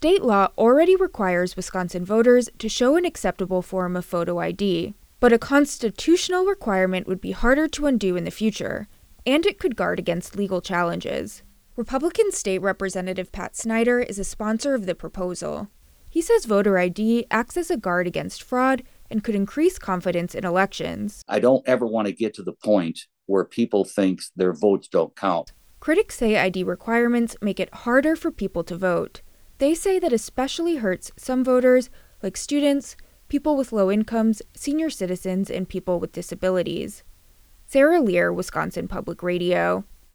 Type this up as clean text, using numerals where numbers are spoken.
State law already requires Wisconsin voters to show an acceptable form of photo ID, but a constitutional requirement would be harder to undo in the future, and it could guard against legal challenges. Republican State Representative Pat Snyder is a sponsor of the proposal. He says voter ID acts as a guard against fraud and could increase confidence in elections. I don't ever want to get to the point where people think their votes don't count. Critics say ID requirements make it harder for people to vote. They say that especially hurts some voters, like students, people with low incomes, senior citizens, and people with disabilities. Sarah Lear, Wisconsin Public Radio.